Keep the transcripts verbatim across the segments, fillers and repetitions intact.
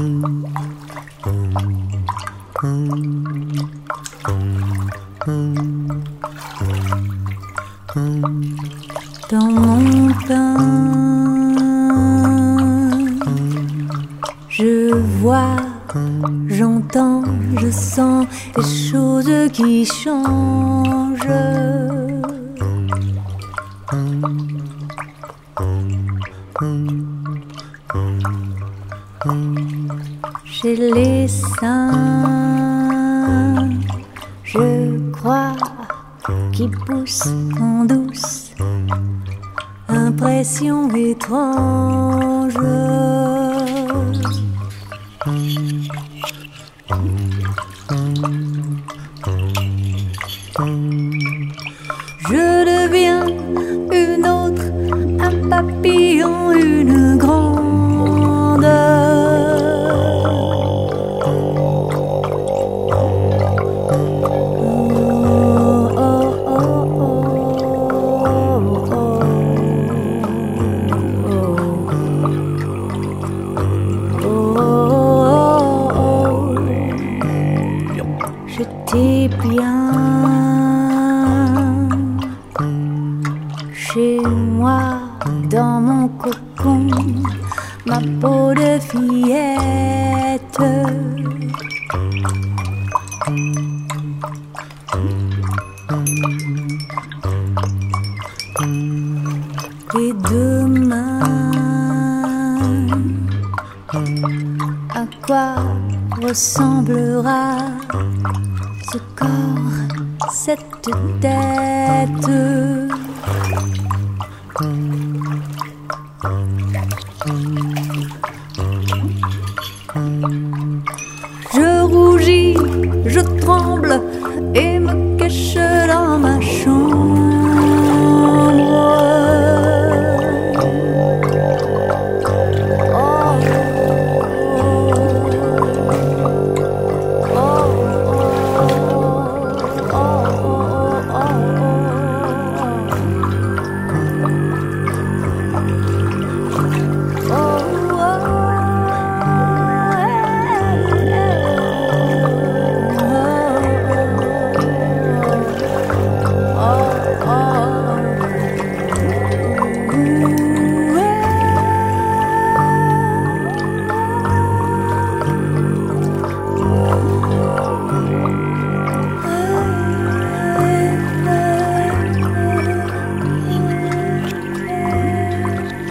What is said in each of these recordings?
Dans mon pain, je vois, j'entends, je sens les choses qui changent. Chez les saints, je crois, qui poussent en douce impression étrange. Je deviens une autre, un papillon, une grande. J'étais bien chez moi, dans mon cocon, ma peau de fillette. Et demain, à quoi ressemblera ce corps, cette tête? Je rougis, je tremble et me cache dans ma chambre.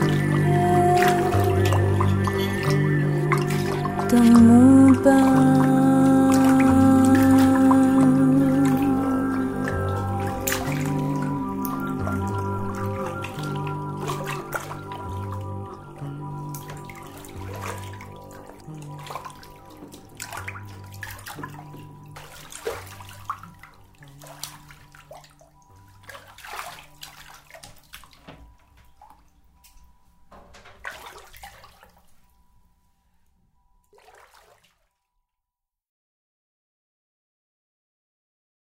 Dans mon bain,